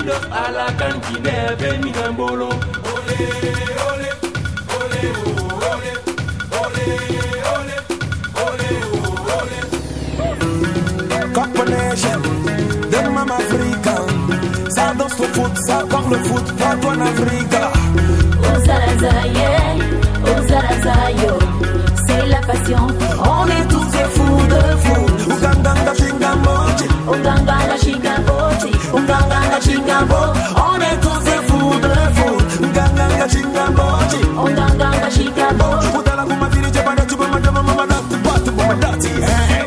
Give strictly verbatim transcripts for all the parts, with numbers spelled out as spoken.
food à la cantine avec Minambolo. Olé, olé, olé, olé, olé, olé, olé, olé. Combination, de Mama Africa. Ça danse le foot, ça parle le foot, partout en Afrique. Ozalazaye, Ozalazayo, c'est la passion. On est tous des fous de foot. Uganga Chingambochi, Uganga Chingambochi, Uganga Chingambo. On est tous des fous de foot. Uganga Chingambochi, Uganga Chingambo. Udala kumafiri jabana tuba madama mama dati batu bama dati. Hey.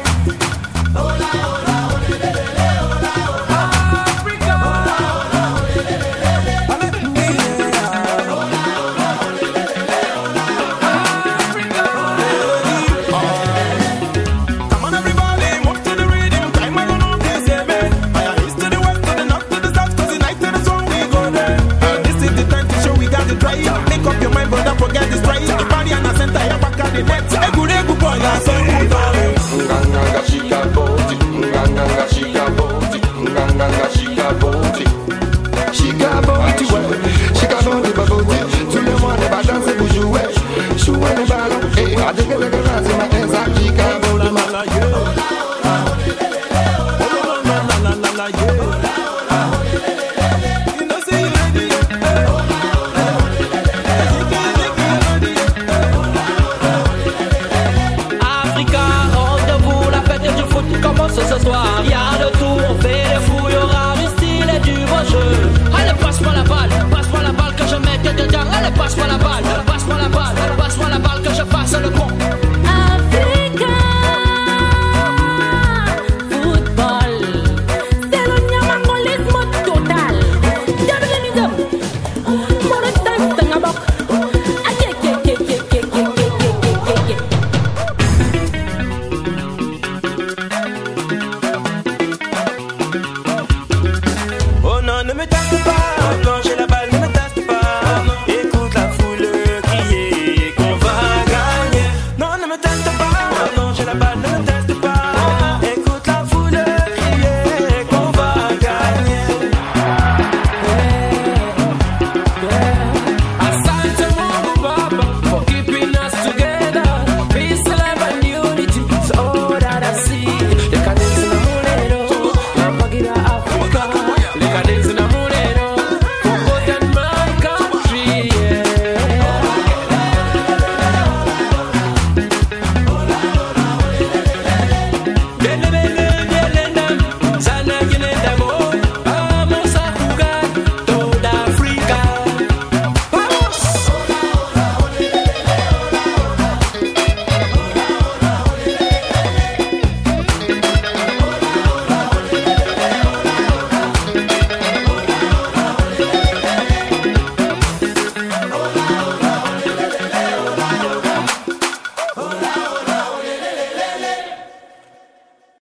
Passe-moi la balle, passe-moi la balle, passe-moi la balle, passe-moi la balle que je fasse le